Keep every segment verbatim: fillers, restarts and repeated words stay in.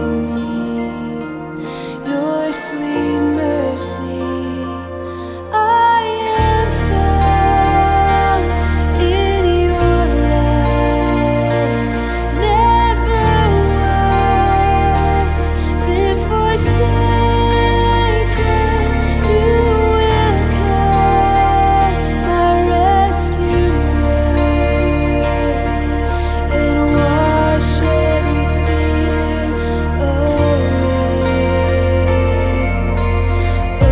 to me, your sweet mercy. I am found in your love, never once been forsaken. You will come, my rescuer, and wash every fear away. Oh,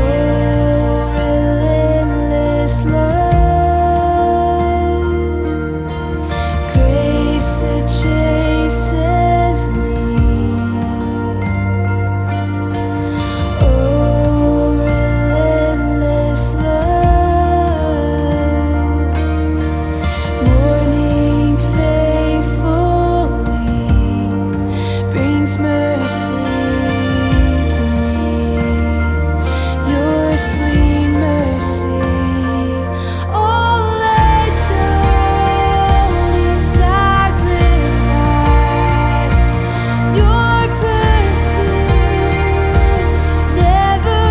relentless love, grace that chases me. Oh, relentless love, morning faithfully brings mercy to me, your sweet mercy. All atoning sacrifice, your pursuit never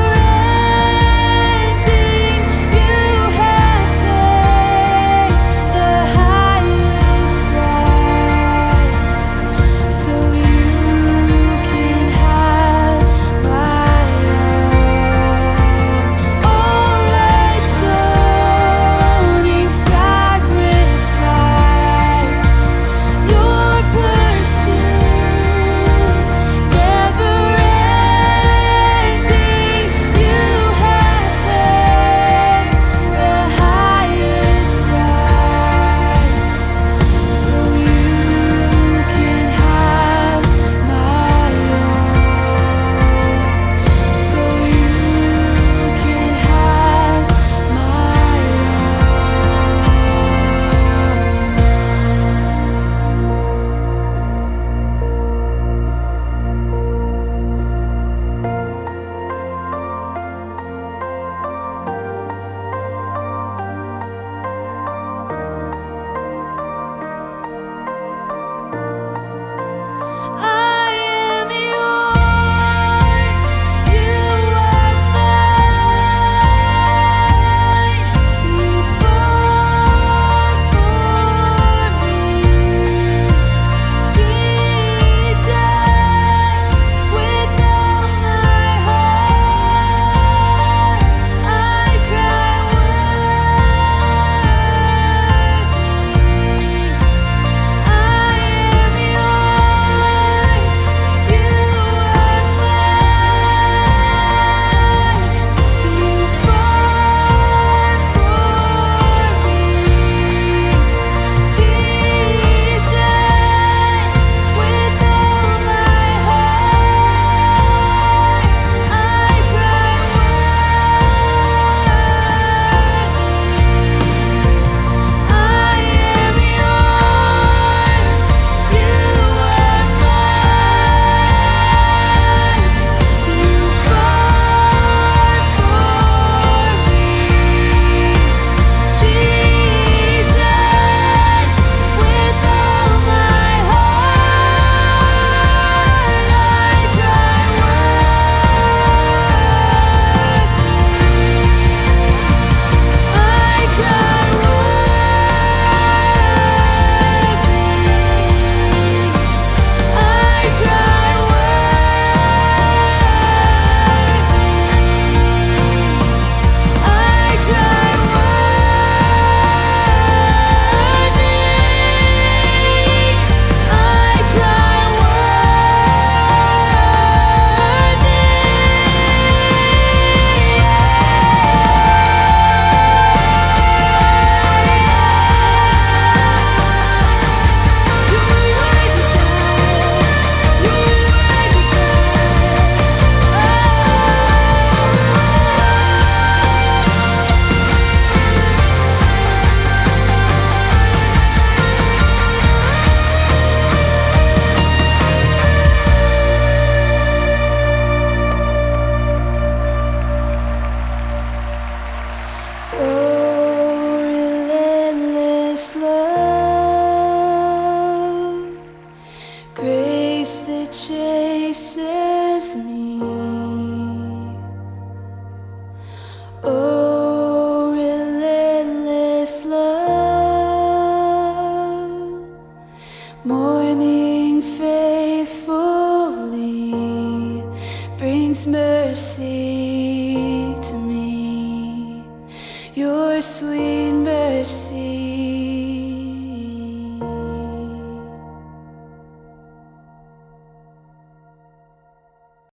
ending. You have paid the highest price, so you can embraces me. Oh, relentless love, morning faithfully brings mercy to me. Your sweet mercy